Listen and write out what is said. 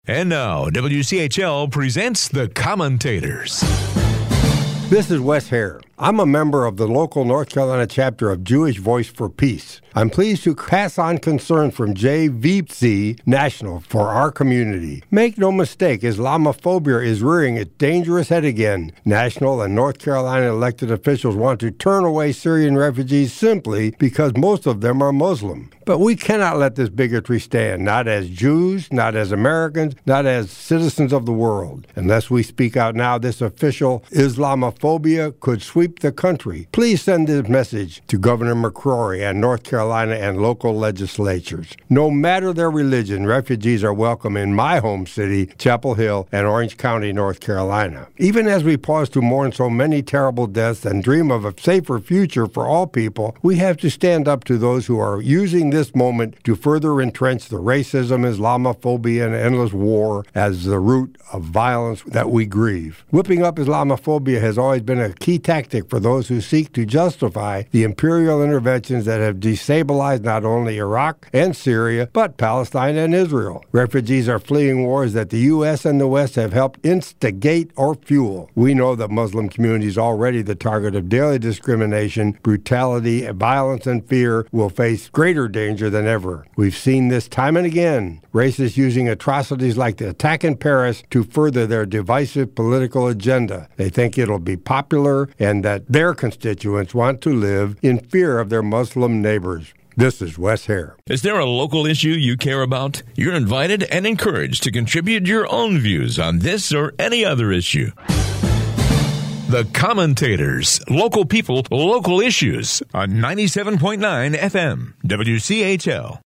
And now, WCHL presents The Commentators. This is Wes Hare. I'm a member of the local North Carolina chapter of Jewish Voice for Peace. I'm pleased to pass on concerns from JVC National for our community. Make no mistake, Islamophobia is rearing its dangerous head again. National and North Carolina elected officials want to turn away Syrian refugees simply because most of them are Muslim. But we cannot let this bigotry stand, not as Jews, not as Americans, not as citizens of the world. Unless we speak out now, this official Islamophobia could sweep the country. Please send this message to Governor McCrory and North Carolina and local legislatures. No matter their religion, refugees are welcome in my home city, Chapel Hill, and Orange County, North Carolina. Even as we pause to mourn so many terrible deaths and dream of a safer future for all people, we have to stand up to those who are using this moment to further entrench the racism, Islamophobia, and endless war as the root of violence that we grieve. Whipping up Islamophobia has always been a key tactic for those who seek to justify the imperial interventions that have destabilized not only Iraq and Syria, but Palestine and Israel. Refugees are fleeing wars that the U.S. and the West have helped instigate or fuel. We know that Muslim communities already the target of daily discrimination, brutality, violence, and fear will face greater danger than ever. We've seen this time and again. Racists using atrocities like the attack in Paris to further their divisive political agenda. They think it'll be popular and that their constituents want to live in fear of their Muslim neighbors. This is Wes Hare. Is there a local issue you care about? You're invited and encouraged to contribute your own views on this or any other issue. The Commentators, local people, local issues on 97.9 FM, WCHL.